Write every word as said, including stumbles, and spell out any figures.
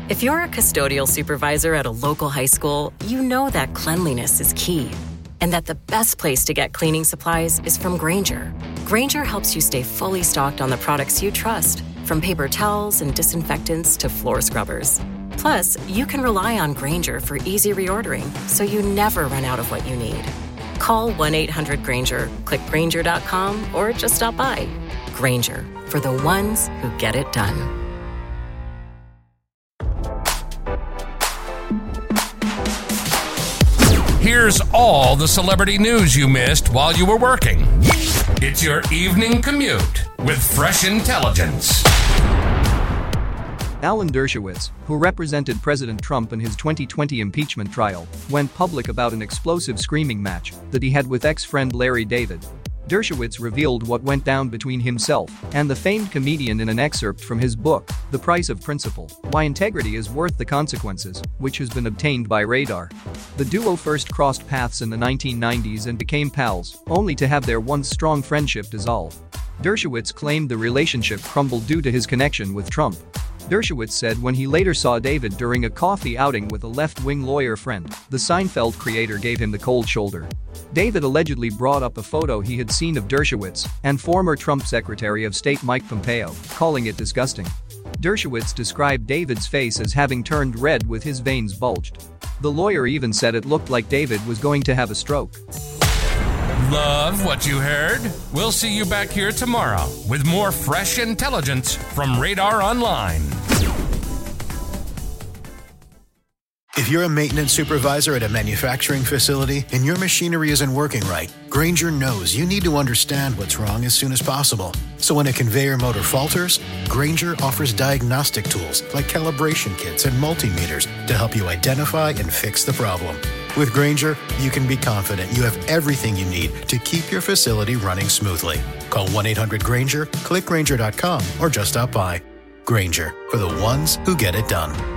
If you're a custodial supervisor at a local high school, you know that cleanliness is key, and that the best place to get cleaning supplies is from Grainger. Grainger helps you stay fully stocked on the products you trust, from paper towels and disinfectants to floor scrubbers. Plus, you can rely on Grainger for easy reordering, so you never run out of what you need. Call one eight hundred Grainger, click Grainger dot com, or just stop by. Grainger, for the ones who get it done. Here's all the celebrity news you missed while you were working. It's your evening commute with Fresh Intelligence. Alan Dershowitz, who represented President Trump in his twenty twenty impeachment trial, went public about an explosive screaming match that he had with ex-friend Larry David. Dershowitz revealed what went down between himself and the famed comedian in an excerpt from his book, The Price of Principle: Why Integrity is Worth the Consequences, which has been obtained by Radar. The duo first crossed paths in the nineteen nineties and became pals, only to have their once strong friendship dissolve. Dershowitz claimed the relationship crumbled due to his connection with Trump. Dershowitz said when he later saw David during a coffee outing with a left-wing lawyer friend, the Seinfeld creator gave him the cold shoulder. David allegedly brought up a photo he had seen of Dershowitz and former Trump Secretary of State Mike Pompeo, calling it disgusting. Dershowitz described David's face as having turned red with his veins bulged. The lawyer even said it looked like David was going to have a stroke. Love what you heard? We'll see you back here tomorrow with more Fresh Intelligence from Radar Online. If you're a maintenance supervisor at a manufacturing facility and your machinery isn't working right, Grainger knows you need to understand what's wrong as soon as possible. So when a conveyor motor falters, Grainger offers diagnostic tools like calibration kits and multimeters to help you identify and fix the problem. With Grainger, you can be confident you have everything you need to keep your facility running smoothly. Call one eight hundred Grainger, click Grainger dot com, or just stop by. Grainger, for the ones who get it done.